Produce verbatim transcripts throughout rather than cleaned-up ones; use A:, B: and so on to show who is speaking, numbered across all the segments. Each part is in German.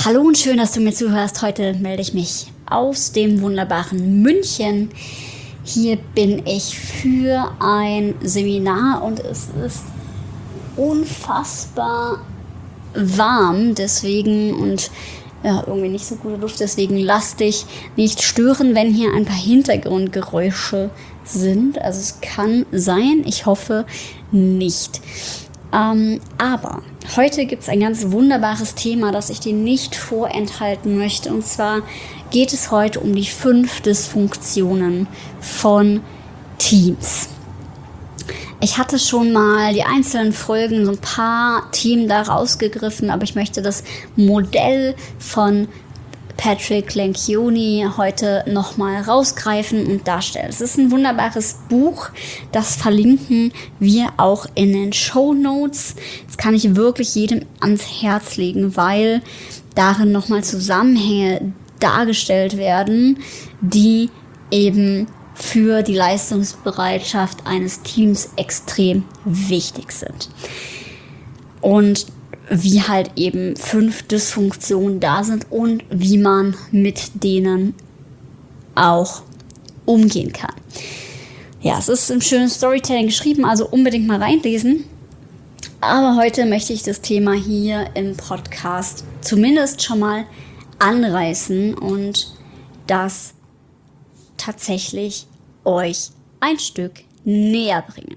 A: Hallo und schön, dass du mir zuhörst. Heute melde ich mich aus dem wunderbaren München. Hier bin ich für ein Seminar und es ist unfassbar warm, deswegen und ja, irgendwie nicht so gute Luft, deswegen lass dich nicht stören, wenn hier ein paar Hintergrundgeräusche sind. Also es kann sein, ich hoffe nicht. Ähm, aber heute gibt es ein ganz wunderbares Thema, das ich dir nicht vorenthalten möchte. Und zwar geht es heute um die fünf Dysfunktionen von Teams. Ich hatte schon mal die einzelnen Folgen, so ein paar Themen da rausgegriffen, aber ich möchte das Modell von Patrick Lencioni heute nochmal rausgreifen und darstellen. Es ist ein wunderbares Buch, das verlinken wir auch in den Shownotes. Das kann ich wirklich jedem ans Herz legen, weil darin nochmal Zusammenhänge dargestellt werden, die eben für die Leistungsbereitschaft eines Teams extrem wichtig sind. Und wie halt eben fünf Dysfunktionen da sind und wie man mit denen auch umgehen kann. Ja, es ist im schönen Storytelling geschrieben, also unbedingt mal reinlesen. Aber heute möchte ich das Thema hier im Podcast zumindest schon mal anreißen und das tatsächlich euch ein Stück näher bringen.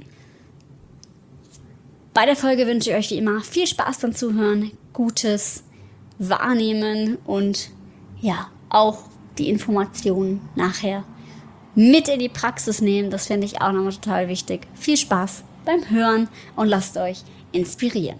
A: Bei der Folge wünsche ich euch wie immer viel Spaß beim Zuhören, gutes Wahrnehmen und ja, auch die Informationen nachher mit in die Praxis nehmen. Das finde ich auch nochmal total wichtig. Viel Spaß beim Hören und lasst euch inspirieren.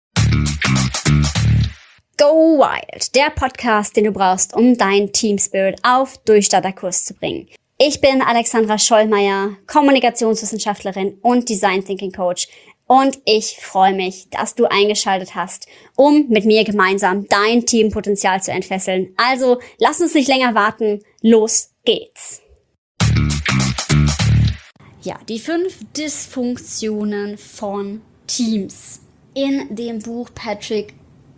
A: Go Wild, der Podcast, den du brauchst, um dein Team Spirit auf Durchstarterkurs zu bringen. Ich bin Alexandra Schollmeier, Kommunikationswissenschaftlerin und Design Thinking Coach. Und ich freue mich, dass du eingeschaltet hast, um mit mir gemeinsam dein Teampotenzial zu entfesseln. Also lass uns nicht länger warten, los geht's. Ja, die fünf Dysfunktionen von Teams. In dem Buch Patrick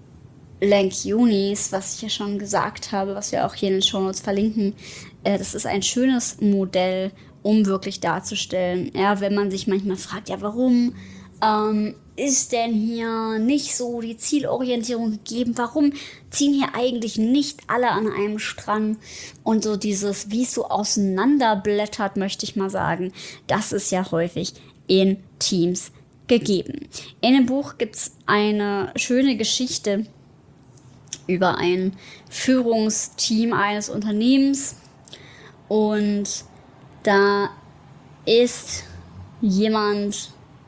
A: Lencioni, was ich ja schon gesagt habe, was wir auch hier in den Shownotes verlinken, äh, das ist ein schönes Modell, um wirklich darzustellen, ja, wenn man sich manchmal fragt, ja, warum Ähm, ist denn hier nicht so die Zielorientierung gegeben? Warum ziehen hier eigentlich nicht alle an einem Strang? Und so dieses, wie es so auseinanderblättert, möchte ich mal sagen, das ist ja häufig in Teams gegeben. In dem Buch gibt es eine schöne Geschichte über ein Führungsteam eines Unternehmens. Und da ist jemand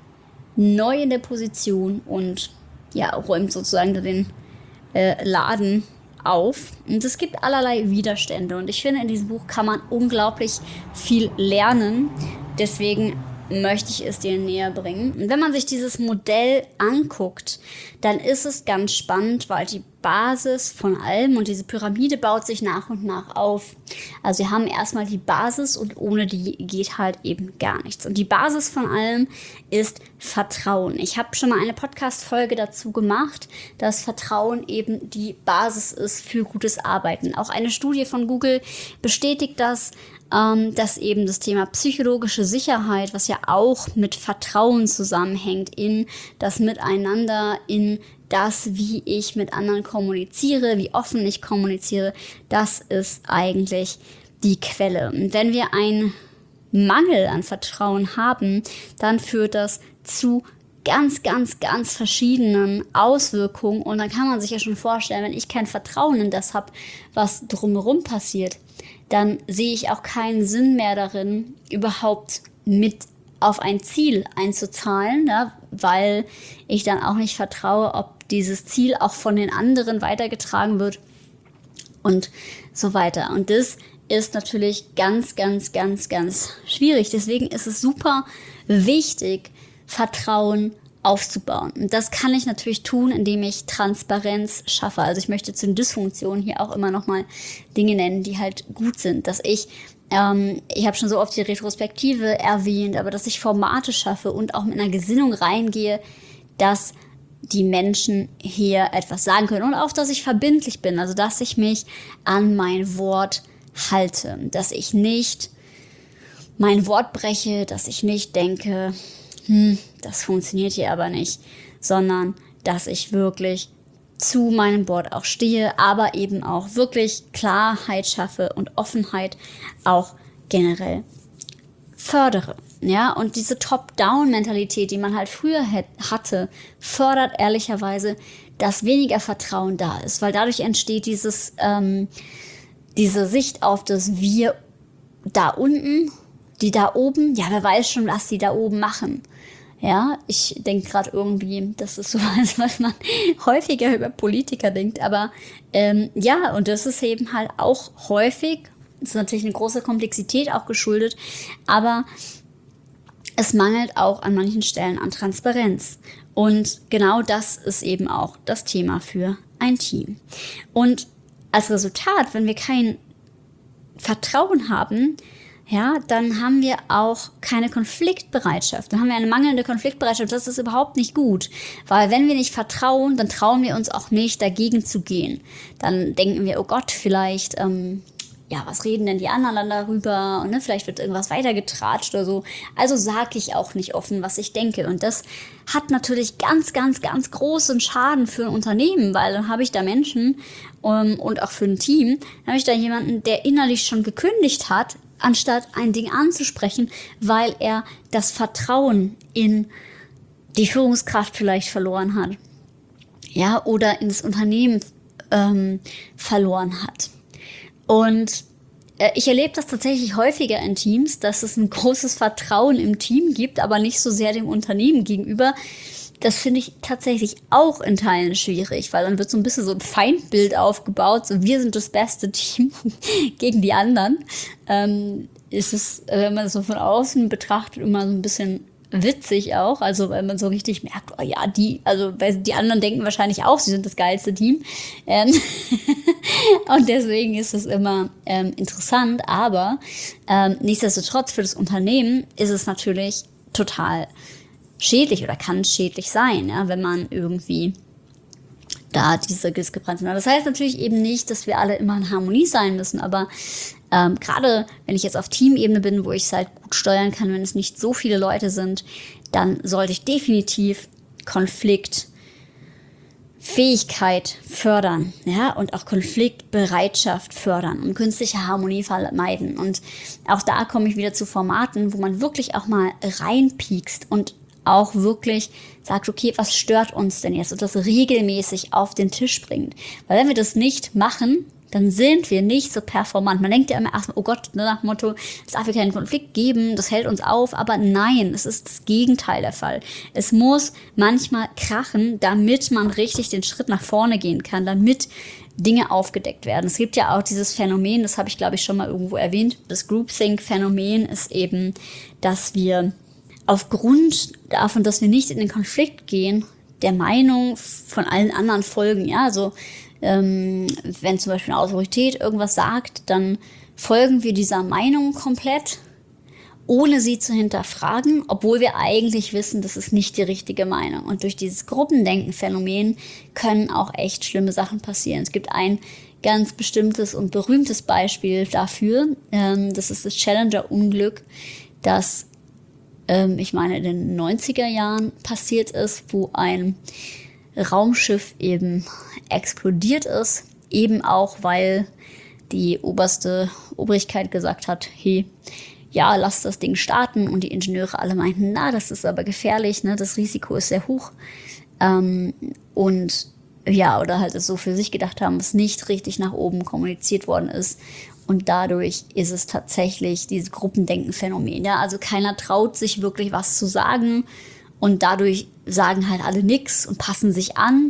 A: neu in der Position und ja, räumt sozusagen den äh, Laden auf. Und es gibt allerlei Widerstände. Und ich finde, in diesem Buch kann man unglaublich viel lernen. Deswegen möchte ich es dir näher bringen. Und wenn man sich dieses Modell anguckt, dann ist es ganz spannend, weil die Basis von allem und diese Pyramide baut sich nach und nach auf. Also wir haben erstmal die Basis und ohne die geht halt eben gar nichts. Und die Basis von allem ist Vertrauen. Ich habe schon mal eine Podcast-Folge dazu gemacht, dass Vertrauen eben die Basis ist für gutes Arbeiten. Auch eine Studie von Google bestätigt das, ähm, dass eben das Thema psychologische Sicherheit, was ja auch mit Vertrauen zusammenhängt, in das Miteinander, in das, wie ich mit anderen kommuniziere, wie offen ich kommuniziere, das ist eigentlich die Quelle. Und wenn wir einen Mangel an Vertrauen haben, dann führt das zu ganz, ganz, ganz verschiedenen Auswirkungen. Und dann kann man sich ja schon vorstellen, wenn ich kein Vertrauen in das habe, was drumherum passiert, dann sehe ich auch keinen Sinn mehr darin, überhaupt mit auf ein Ziel einzuzahlen, ja, weil ich dann auch nicht vertraue, ob dieses Ziel auch von den anderen weitergetragen wird und so weiter. Und das ist natürlich ganz, ganz, ganz, ganz schwierig. Deswegen ist es super wichtig, Vertrauen aufzubauen. Und das kann ich natürlich tun, indem ich Transparenz schaffe. Also ich möchte zu den Dysfunktionen hier auch immer nochmal Dinge nennen, die halt gut sind. Dass ich, ähm, ich habe schon so oft die Retrospektive erwähnt, aber dass ich Formate schaffe und auch mit einer Gesinnung reingehe, dass die Menschen hier etwas sagen können und auch, dass ich verbindlich bin, also dass ich mich an mein Wort halte, dass ich nicht mein Wort breche, dass ich nicht denke, hm, das funktioniert hier aber nicht, sondern dass ich wirklich zu meinem Wort auch stehe, aber eben auch wirklich Klarheit schaffe und Offenheit auch generell fördere. Ja, und diese Top-Down-Mentalität, die man halt früher hatte, fördert ehrlicherweise, dass weniger Vertrauen da ist, weil dadurch entsteht dieses, ähm, diese Sicht auf das Wir da unten, die da oben, ja, wer weiß schon, was die da oben machen. Ja, ich denke gerade irgendwie, das ist so was, was man häufiger über Politiker denkt, aber ähm, ja, und das ist eben halt auch häufig, das ist natürlich eine große Komplexität auch geschuldet, aber es mangelt auch an manchen Stellen an Transparenz. Und genau das ist eben auch das Thema für ein Team. Und als Resultat, wenn wir kein Vertrauen haben, ja, dann haben wir auch keine Konfliktbereitschaft. Dann haben wir eine mangelnde Konfliktbereitschaft. Das ist überhaupt nicht gut. Weil wenn wir nicht vertrauen, dann trauen wir uns auch nicht, dagegen zu gehen. Dann denken wir, oh Gott, vielleicht, ähm, ja, was reden denn die anderen dann darüber? Und ne, vielleicht wird irgendwas weitergetratscht oder so. Also sage ich auch nicht offen, was ich denke. Und das hat natürlich ganz, ganz, ganz großen Schaden für ein Unternehmen, weil dann habe ich da Menschen um, und auch für ein Team, dann habe ich da jemanden, der innerlich schon gekündigt hat, anstatt ein Ding anzusprechen, weil er das Vertrauen in die Führungskraft vielleicht verloren hat. Ja, oder ins Unternehmen ähm, verloren hat. Und äh, ich erlebe das tatsächlich häufiger in Teams, dass es ein großes Vertrauen im Team gibt, aber nicht so sehr dem Unternehmen gegenüber. Das finde ich tatsächlich auch in Teilen schwierig, weil dann wird so ein bisschen so ein Feindbild aufgebaut, so wir sind das beste Team gegen die anderen. Ähm, ist es, wenn man es so von außen betrachtet, immer so ein bisschen witzig auch, also weil man so richtig merkt, oh ja, die, also weil die anderen denken wahrscheinlich auch, sie sind das geilste Team. Ähm und deswegen ist es immer ähm, interessant, aber ähm, nichtsdestotrotz für das Unternehmen ist es natürlich total schädlich oder kann schädlich sein, ja, wenn man irgendwie da diese Diskrepanzen hat. Das heißt natürlich eben nicht, dass wir alle immer in Harmonie sein müssen, aber ähm, gerade wenn ich jetzt auf Teamebene bin, wo ich es halt gut steuern kann, wenn es nicht so viele Leute sind, dann sollte ich definitiv Konfliktfähigkeit fördern, ja, und auch Konfliktbereitschaft fördern und künstliche Harmonie vermeiden. Und auch da komme ich wieder zu Formaten, wo man wirklich auch mal reinpiekst und auch wirklich sagt, okay, was stört uns denn jetzt? Und das regelmäßig auf den Tisch bringt. Weil wenn wir das nicht machen, dann sind wir nicht so performant. Man denkt ja immer erstmal, oh Gott, ne, nach dem Motto, es darf hier keinen Konflikt geben, das hält uns auf. Aber nein, es ist das Gegenteil der Fall. Es muss manchmal krachen, damit man richtig den Schritt nach vorne gehen kann, damit Dinge aufgedeckt werden. Es gibt ja auch dieses Phänomen, das habe ich, glaube ich, schon mal irgendwo erwähnt. Das Groupthink-Phänomen ist eben, dass wir aufgrund davon, dass wir nicht in den Konflikt gehen, der Meinung von allen anderen folgen. Ja, also ähm, wenn zum Beispiel eine Autorität irgendwas sagt, dann folgen wir dieser Meinung komplett, ohne sie zu hinterfragen, obwohl wir eigentlich wissen, das ist nicht die richtige Meinung. Und durch dieses Gruppendenken-Phänomen können auch echt schlimme Sachen passieren. Es gibt ein ganz bestimmtes und berühmtes Beispiel dafür. Ähm, das ist das Challenger-Unglück, das ich meine, in den neunziger Jahren passiert ist, wo ein Raumschiff eben explodiert ist, eben auch, weil die oberste Obrigkeit gesagt hat, hey, ja, lass das Ding starten, und die Ingenieure alle meinten, na, das ist aber gefährlich, ne, das Risiko ist sehr hoch, ähm, und ja, oder halt es so für sich gedacht haben, was nicht richtig nach oben kommuniziert worden ist. Und dadurch ist es tatsächlich dieses Gruppendenken-Phänomen. Ja? Also keiner traut sich wirklich was zu sagen, und dadurch sagen halt alle nix und passen sich an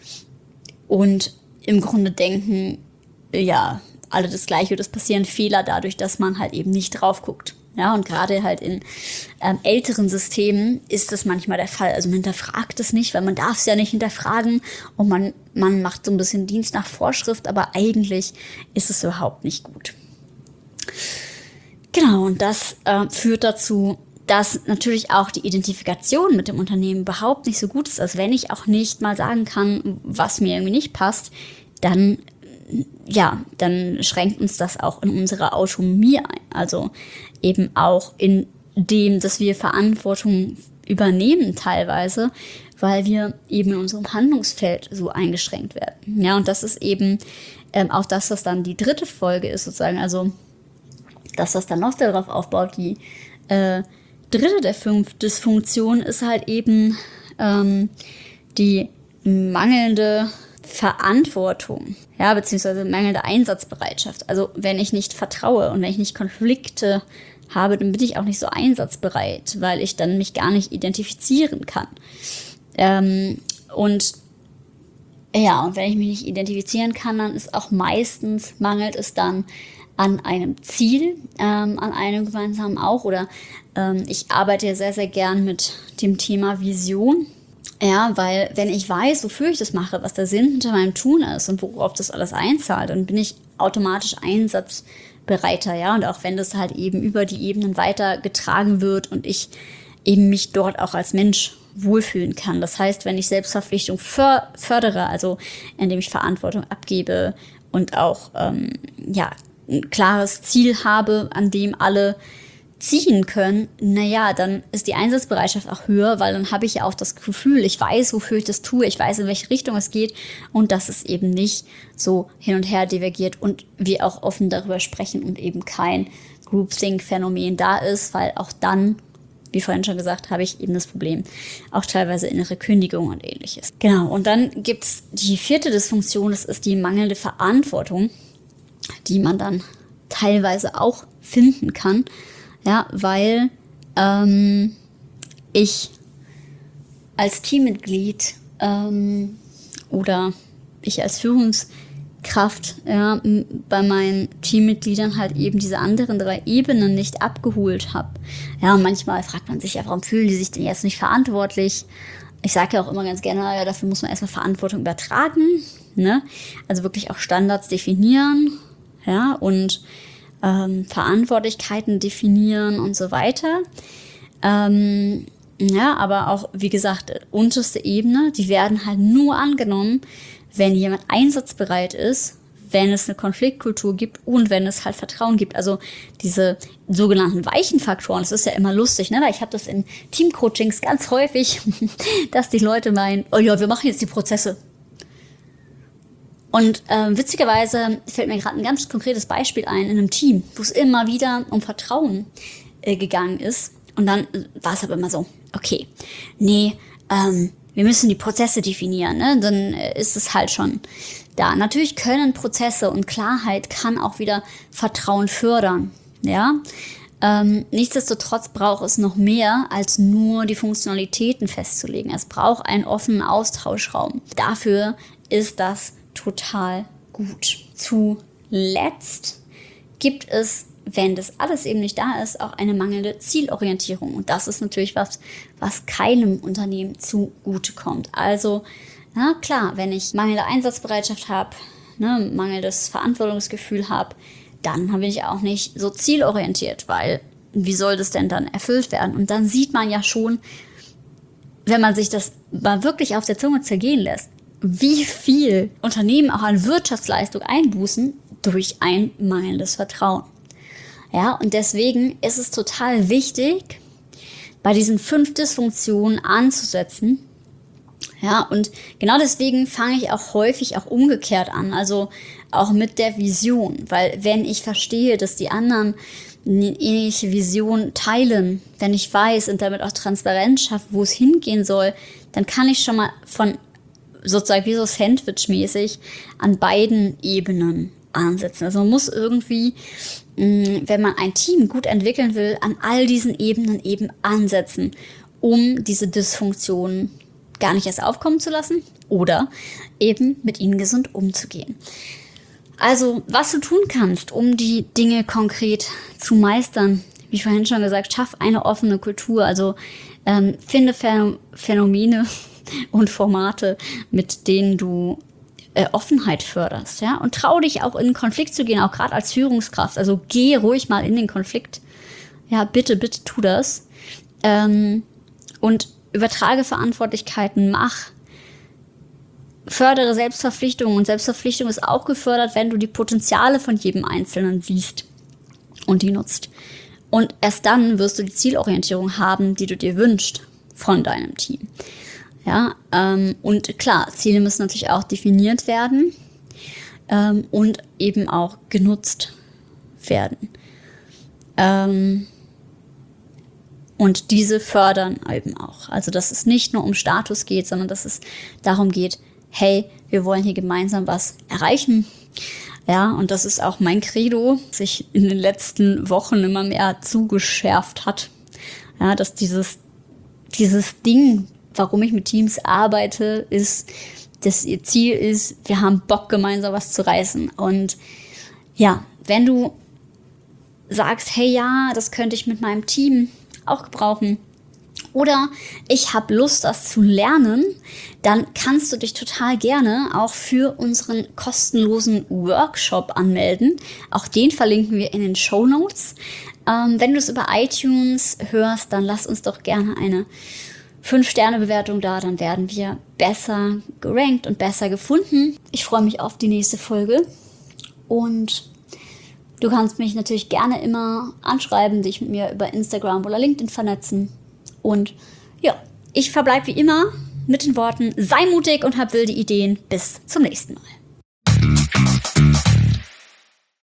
A: und im Grunde denken, ja, alle das Gleiche, das passieren Fehler dadurch, dass man halt eben nicht drauf guckt. Ja, und gerade halt in ähm, älteren Systemen ist das manchmal der Fall. Also man hinterfragt es nicht, weil man darf es ja nicht hinterfragen, und man, man macht so ein bisschen Dienst nach Vorschrift, aber eigentlich ist es überhaupt nicht gut. Genau, und das äh, führt dazu, dass natürlich auch die Identifikation mit dem Unternehmen überhaupt nicht so gut ist. Also wenn ich auch nicht mal sagen kann, was mir irgendwie nicht passt, dann, ja, dann schränkt uns das auch in unserer Autonomie ein. Also eben auch in dem, dass wir Verantwortung übernehmen teilweise, weil wir eben in unserem Handlungsfeld so eingeschränkt werden. Ja, und das ist eben ähm, auch das, was dann die dritte Folge ist sozusagen. Also, dass das dann noch darauf aufbaut, die äh, dritte der fünf Dysfunktionen ist halt eben ähm, die mangelnde Verantwortung, ja, beziehungsweise mangelnde Einsatzbereitschaft. Also wenn ich nicht vertraue und wenn ich nicht Konflikte habe, dann bin ich auch nicht so einsatzbereit, weil ich dann mich gar nicht identifizieren kann. Ähm, und ja, und wenn ich mich nicht identifizieren kann, dann ist auch meistens, mangelt es dann an einem Ziel, ähm, an einem gemeinsamen auch. Oder ähm, ich arbeite sehr, sehr gern mit dem Thema Vision. Ja, weil wenn ich weiß, wofür ich das mache, was der Sinn hinter meinem Tun ist und worauf das alles einzahlt, dann bin ich automatisch einsatzbereiter, ja. Und auch wenn das halt eben über die Ebenen weitergetragen wird und ich eben mich dort auch als Mensch wohlfühlen kann. Das heißt, wenn ich Selbstverpflichtung för- fördere, also indem ich Verantwortung abgebe und auch ähm, ja, ein klares Ziel habe, an dem alle ziehen können, naja, dann ist die Einsatzbereitschaft auch höher, weil dann habe ich ja auch das Gefühl, ich weiß, wofür ich das tue, ich weiß, in welche Richtung es geht und dass es eben nicht so hin und her divergiert und wir auch offen darüber sprechen und eben kein Groupthink-Phänomen da ist, weil auch dann, wie vorhin schon gesagt, habe ich eben das Problem, auch teilweise innere Kündigung und ähnliches. Genau, und dann gibt es die vierte Dysfunktion, das ist die mangelnde Verantwortung, die man dann teilweise auch finden kann, ja, weil ähm, ich als Teammitglied ähm, oder ich als Führungskraft ja, bei meinen Teammitgliedern halt eben diese anderen drei Ebenen nicht abgeholt habe. Ja, und manchmal fragt man sich ja, warum fühlen die sich denn jetzt nicht verantwortlich? Ich sage ja auch immer ganz gerne, ja, dafür muss man erstmal Verantwortung übertragen, ne? Also wirklich auch Standards definieren, ja, und ähm, Verantwortlichkeiten definieren und so weiter. Ähm, ja, aber auch, wie gesagt, unterste Ebene, die werden halt nur angenommen, wenn jemand einsatzbereit ist, wenn es eine Konfliktkultur gibt und wenn es halt Vertrauen gibt. Also diese sogenannten weichen Faktoren, das ist ja immer lustig, ne? Weil ich habe das in Teamcoachings ganz häufig, dass die Leute meinen, oh ja, wir machen jetzt die Prozesse. Und ähm, witzigerweise fällt mir gerade ein ganz konkretes Beispiel ein in einem Team, wo es immer wieder um Vertrauen äh, gegangen ist. Und dann war es aber immer so, okay, nee, ähm, wir müssen die Prozesse definieren, ne? Dann äh, ist es halt schon da. Natürlich können Prozesse und Klarheit kann auch wieder Vertrauen fördern, ja. Ähm, nichtsdestotrotz braucht es noch mehr, als nur die Funktionalitäten festzulegen. Es braucht einen offenen Austauschraum. Dafür ist das total gut. Zuletzt gibt es, wenn das alles eben nicht da ist, auch eine mangelnde Zielorientierung. Und das ist natürlich was, was keinem Unternehmen zugutekommt. Also, na klar, wenn ich mangelnde Einsatzbereitschaft habe, ne, mangelndes Verantwortungsgefühl habe, dann bin ich auch nicht so zielorientiert, weil wie soll das denn dann erfüllt werden? Und dann sieht man ja schon, wenn man sich das mal wirklich auf der Zunge zergehen lässt, wie viel Unternehmen auch an Wirtschaftsleistung einbußen durch ein mangelndes Vertrauen. Ja, und deswegen ist es total wichtig, bei diesen fünf Dysfunktionen anzusetzen. Ja, und genau deswegen fange ich auch häufig auch umgekehrt an, also auch mit der Vision, weil wenn ich verstehe, dass die anderen eine ähnliche Vision teilen, wenn ich weiß und damit auch Transparenz schaffe, wo es hingehen soll, dann kann ich schon mal von sozusagen wie so Sandwich-mäßig an beiden Ebenen ansetzen. Also man muss irgendwie, wenn man ein Team gut entwickeln will, an all diesen Ebenen eben ansetzen, um diese Dysfunktionen gar nicht erst aufkommen zu lassen oder eben mit ihnen gesund umzugehen. Also, was du tun kannst, um die Dinge konkret zu meistern, wie vorhin schon gesagt, schaff eine offene Kultur, also ähm, finde Phänomene und Formate, mit denen du äh, Offenheit förderst, ja, und trau dich auch in den Konflikt zu gehen, auch gerade als Führungskraft. Also geh ruhig mal in den Konflikt. Ja, bitte, bitte tu das. Ähm, und übertrage Verantwortlichkeiten, mach, fördere Selbstverpflichtung. Und Selbstverpflichtung ist auch gefördert, wenn du die Potenziale von jedem Einzelnen siehst und die nutzt. Und erst dann wirst du die Zielorientierung haben, die du dir wünschst von deinem Team. Ja, ähm, und klar, Ziele müssen natürlich auch definiert werden ähm, und eben auch genutzt werden. Ähm, und diese fördern eben auch. Also, dass es nicht nur um Status geht, sondern dass es darum geht, hey, wir wollen hier gemeinsam was erreichen. Ja, und das ist auch mein Credo, das sich in den letzten Wochen immer mehr zugeschärft hat. Ja, dass dieses, dieses Ding, warum ich mit Teams arbeite, ist, dass ihr Ziel ist, wir haben Bock, gemeinsam was zu reißen. Und ja, wenn du sagst, hey ja, das könnte ich mit meinem Team auch gebrauchen, oder ich habe Lust, das zu lernen, dann kannst du dich total gerne auch für unseren kostenlosen Workshop anmelden. Auch den verlinken wir in den Shownotes. Ähm, wenn du es über iTunes hörst, dann lass uns doch gerne eine fünf Sterne Bewertung da, dann werden wir besser gerankt und besser gefunden. Ich freue mich auf die nächste Folge und du kannst mich natürlich gerne immer anschreiben, dich mit mir über Instagram oder LinkedIn vernetzen. Und ja, ich verbleibe wie immer mit den Worten, sei mutig und hab wilde Ideen. Bis zum nächsten Mal.